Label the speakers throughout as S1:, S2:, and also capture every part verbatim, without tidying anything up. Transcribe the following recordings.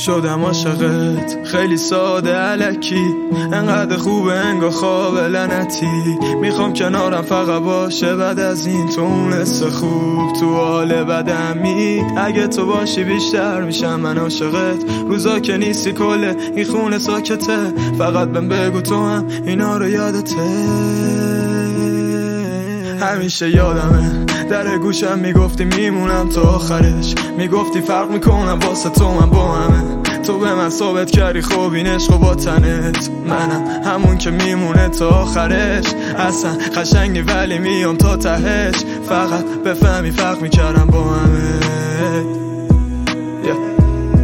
S1: شدم عاشقت خیلی ساده الکی، انقدر خوبه انگار خواب لعنتی. میخوام کنارم فقط باشه بعد از این، تو اون حس خوب تو حال بدمی. اگه تو باشی بیشتر میشم من عاشقت، روزا که نیستی کله این خونه ساکته. فقط بهم بگو تو هم اینا رو یادته. همیشه یادمه در گوشم میگفتی میمونم تا آخرش، میگفتی فرق میکنم واسه تو من با همه. تو به من ثابت کردی خوب این عشق با تنت، منم همون که میمونه تا آخرش. اصلا قشنگ نی ولی میام تا تهش، فقط بفهمی فرق میکردم با همه. yeah.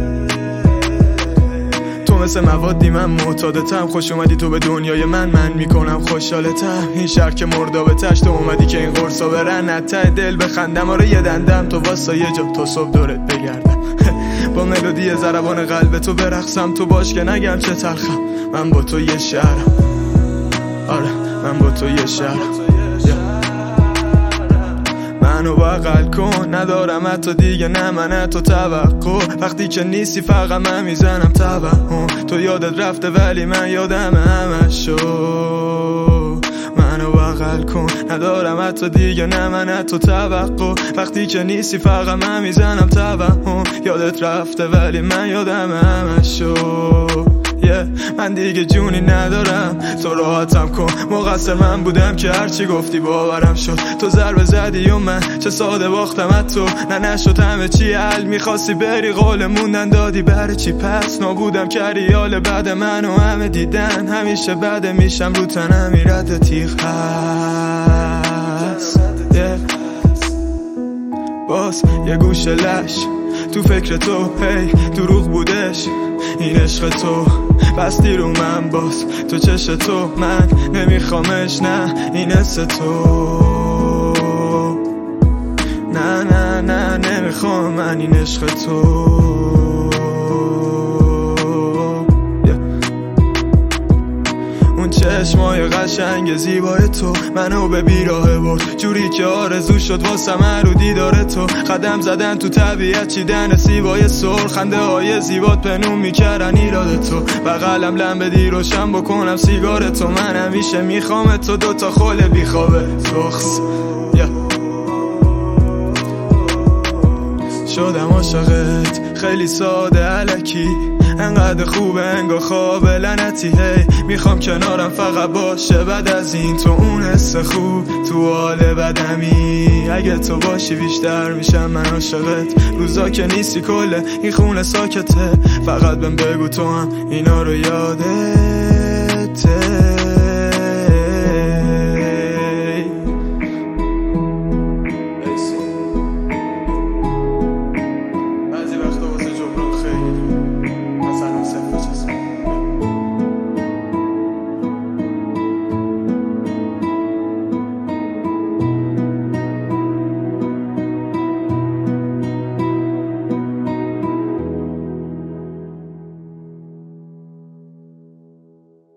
S1: مثل موادی من معتادتم، خوش اومدی تو به دنیای من، من میکنم خوشحالتم. این شهر که مردابتش تو اومدی که این قرصا برن، نته دل بخندم آره یه دندم. تو واسه یه جا تا صبح دورت بگردم با ملودی ضربان قلب تو برقصم. تو باش که نگم چه تلخم، من با تو یه شهرم. آره من با تو یه شهرم. منو بغل کن ندارم حتی دیگه نه من تو توقع. وقتی که نیستی فقط من میزنم توهم. تو یادت رفته ولی من یادم همشو. منو بغل کن ندارم حتی دیگه نه من تو توقع. وقتی که نیستی فقط من میزنم توهم. یادت رفته ولی من یادم همشو. yeah. من دیگه جونی ندارم تو راحتم کن. مقصر من بودم که هرچی گفتی باورم شد. تو ضربه زدی و من چه ساده باختم از تو. نه نشد همه چی حل، میخواستی بری قول موندن دادی برای چی پس. نابودم کردی حال بعد من و همه دیدن. همیشه بده میشم رو تنم این رد تیغ هست. yeah. باز یه گوشه لش تو فکر تو، هی دروغ بودش این عشق تو. بستی رو من باز تو چش تو، من نمیخوامش نه این حس تو. نه نه نه نمیخوام من این عشق تو. چشمای قشنگ زیبای تو منو به بیراه برد، جوری که آرزو شد واسه من رو دیدار تو. قدم زدن تو طبیعت چیدن سیبای سر، خنده های زیبات پنون میکردن ایراد تو. بغلم لم بدی روشن بکنم سیگار تو. من همیشه میخوام تو، دوتا خل بیخوابه سخص. شدم عاشقت خیلی ساده الکی، انقدر خوبه انگار خواب لعنتی. هی میخوام کنارم فقط باشه بعد از این، تو اون حس خوب تو حال بدمی. اگه تو باشی بیشتر میشم من عاشقت، روزا که نیستی کله این خونه ساکته. فقط بهم بگو تو هم اینا رو یاده.